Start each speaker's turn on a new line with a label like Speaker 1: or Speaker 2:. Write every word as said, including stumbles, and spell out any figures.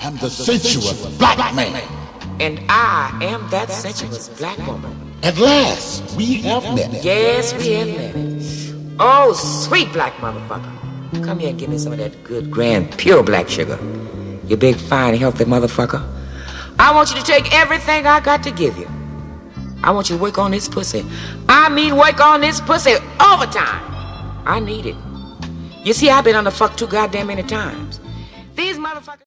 Speaker 1: am the sensuous black man.
Speaker 2: And I am that sensuous black woman.
Speaker 1: At last, we have met.
Speaker 2: Yes, we have met. Oh, sweet black motherfucker. Come here and give me some of that good, grand, pure black sugar. You big, fine, healthy motherfucker. I want you to take everything I got to give you. I want you to work on this pussy. I mean work on this pussy overtime. I need it. You see, I've been on the fuck too goddamn many times. These motherfuckers...